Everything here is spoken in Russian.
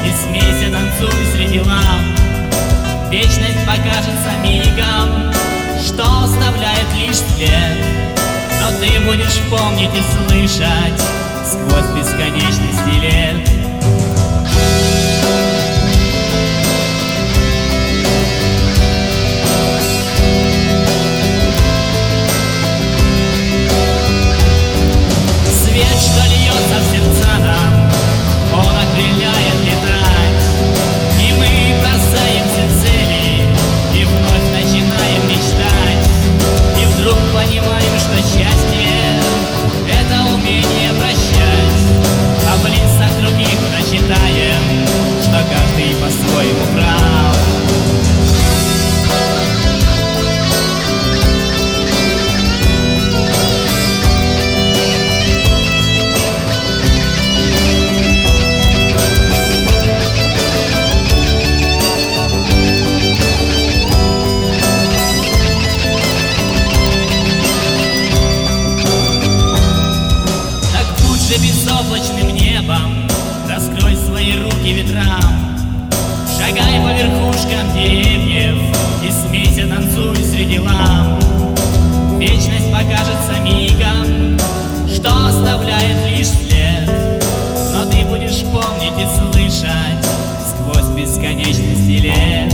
И смейся, танцуй среди ламп. Вечность покажется мигом, что оставляет лишь след. Но ты будешь помнить и слышать сквозь бесконечности лет. Свет, что льется в сердца нам, он окрыляет летать. И мы бросаем все цели и вновь начинаем мечтать. И вдруг понимаем, что счастье — это умение прощать. А в лицах других прочитаем, что каждый по-своему прав. Безоблачным небом раскрой свои руки ветрам. Шагай по верхушкам деревьев и смейся, танцуй среди ламп. Вечность покажется мигом, что оставляет лишь след. Но ты будешь помнить и слышать сквозь бесконечности лет.